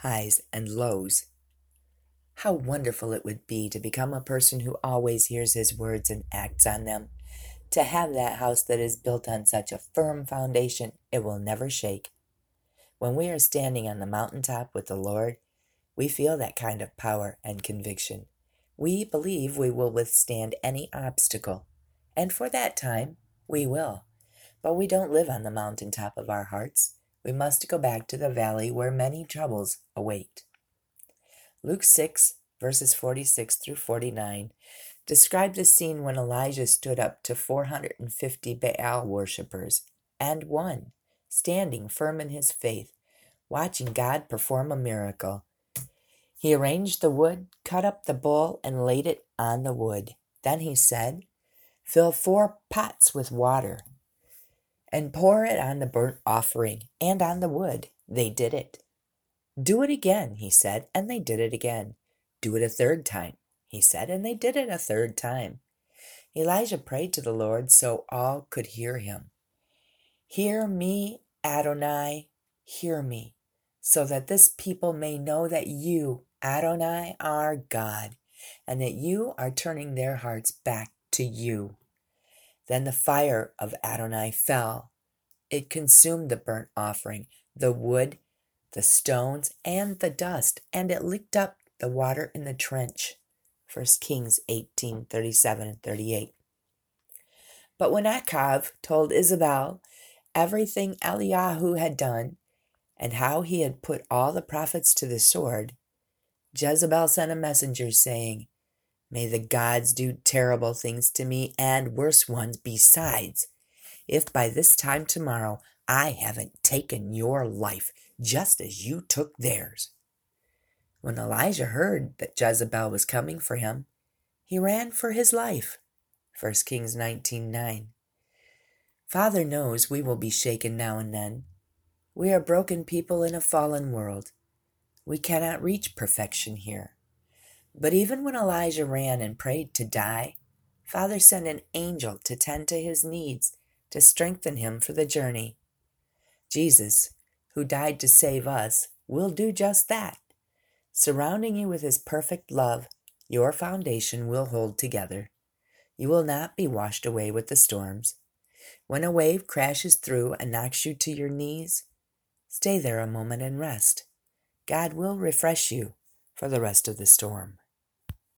highs, and lows. How wonderful it would be to become a person who always hears His words and acts on them, to have that house that is built on such a firm foundation it will never shake. When we are standing on the mountaintop with the Lord, we feel that kind of power and conviction. We believe we will withstand any obstacle, and for that time, we will. But we don't live on the mountaintop of our hearts. We must go back to the valley where many troubles await. Luke 6, verses 46 through 49, describe the scene when Elijah stood up to 450 Baal worshippers and won, standing firm in his faith, watching God perform a miracle. He arranged the wood, cut up the bull, and laid it on the wood. Then he said, "Fill 4 pots with water and pour it on the burnt offering and on the wood." They did it. "Do it again," he said, and they did it again. "Do it a 3rd time," he said, and they did it a 3rd time. Elijah prayed to the Lord so all could hear him. "Hear me, Adonai, hear me, so that this people may know that you, Adonai, are God, and that you are turning their hearts back to you." Then the fire of Adonai fell. It consumed the burnt offering, the wood, the stones, and the dust, and it licked up the water in the trench. 1 Kings 18:37 and 38. But when Achav told Isabel everything Eliyahu had done and how he had put all the prophets to the sword, Jezebel sent a messenger saying, "May the gods do terrible things to me and worse ones besides, if by this time tomorrow I haven't taken your life just as you took theirs." When Elijah heard that Jezebel was coming for him, he ran for his life. 1 Kings 19:9. Father knows we will be shaken now and then. We are broken people in a fallen world. We cannot reach perfection here. But even when Elijah ran and prayed to die, Father sent an angel to tend to his needs, to strengthen him for the journey. Jesus, who died to save us, will do just that. Surrounding you with His perfect love, your foundation will hold together. You will not be washed away with the storms. When a wave crashes through and knocks you to your knees, stay there a moment and rest. God will refresh you for the rest of the storm.